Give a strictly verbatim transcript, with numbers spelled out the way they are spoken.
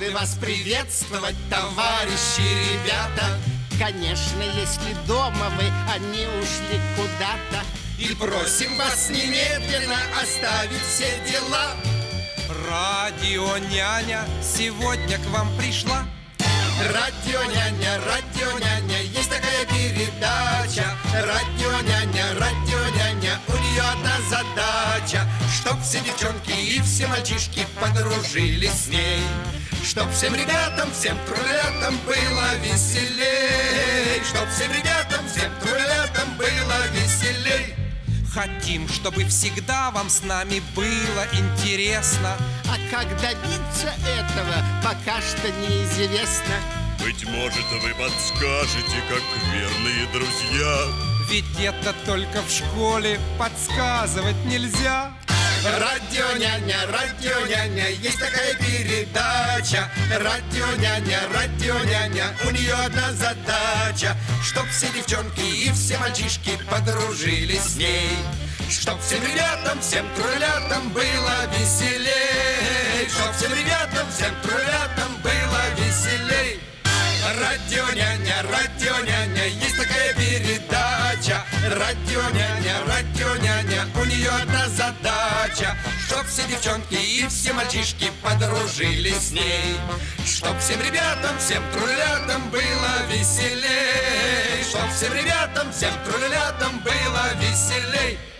рады вас приветствовать, товарищи, ребята. Конечно, если дома вы, они ушли куда-то. И просим вас немедленно оставить все дела. Радио няня сегодня к вам пришла. Радио няня, радио няня, есть такая передача. Радио няня, радио няня, у нее одна задача: чтоб все девчонки и все мальчишки подружились с ней, чтоб всем ребятам, всем трулятам было веселей, чтоб всем ребятам, всем трулятам было веселей. Хотим, чтобы всегда вам с нами было интересно. А как добиться этого, пока что неизвестно. Быть может, вы подскажете, как верные друзья. Ведь это только в школе подсказывать нельзя. Радио няня, радио няня, есть такая передача. Радио няня, радио няня, у нее одна задача: чтоб все девчонки и все мальчишки подружились с ней, чтоб всем ребятам, всем трулятам было веселей, чтоб всем ребятам, всем трулятам было веселей. Радио няня, радио няня, есть такая передача. Радио няня, радио няня, у нее одна задача: чтоб все девчонки и все мальчишки подружились с ней, чтоб всем ребятам, всем трулятам было веселей, чтоб всем ребятам, всем трулятам было веселей.